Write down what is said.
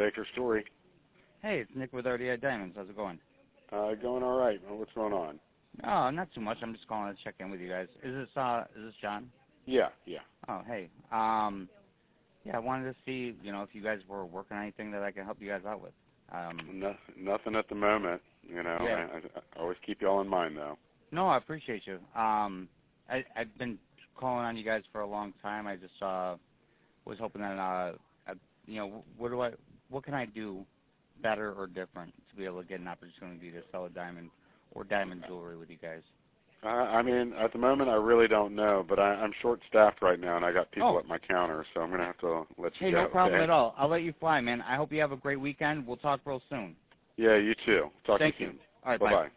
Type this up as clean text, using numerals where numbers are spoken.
Baker Story. Hey, it's Nick with RDI Diamonds. How's it going? Going all right. Well, what's going on? Oh, not too much. I'm just calling to check in with you guys. Is this John? Yeah. Oh, hey. Yeah, I wanted to see, if you guys were working on anything that I can help you guys out with. Nothing at the moment. Yeah. I always keep you all in mind, though. No, I appreciate you. I've been calling on you guys for a long time. I just was hoping that, what can I do better or different to be able to get an opportunity to sell a diamond or diamond jewelry with you guys? At the moment, I really don't know, but I'm short-staffed right now, and I got people at my counter, so I'm going to have to let you go. Hey, no problem at all. I'll let you fly, man. I hope you have a great weekend. We'll talk real soon. Yeah, you too. Talk to you soon. Thank you. All right, Bye-bye.